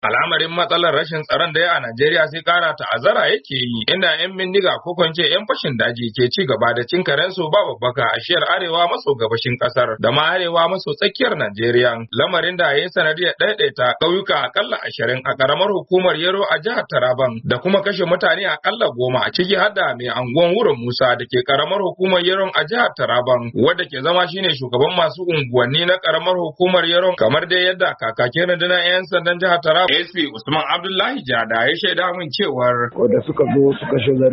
Al'amarin matsalar rashin tsaron da ya a Najeriya sai kara ta'azzara yake yi, inda 'yan bindiga ko kwance 'yan fashin daji ke ci gaba da cin karensu ba babbaka a shiyar arewa maso gabashin kasar da ma arewa maso tsakiyar Najeriya. Lamarin da ya yi sanadiyar ɗaiɗaita ƙauyuka akalla 20 a ƙaramar hukumar Yero a jihar Taraban da kuma kashe mutane akalla 10 a ciki har da mai anguwan Wurin Musa da ke ƙaramar hukumar Yero a jihar Taraban, wadda ke zama shine shugaban masu unguwanni na ƙaramar hukumar Yero, kamar dai yadda kakakin rundunar 'yan sandan jihar Taraban SP Usman Abdullahi Jada ya shaida min cewar da suka zo suka shiga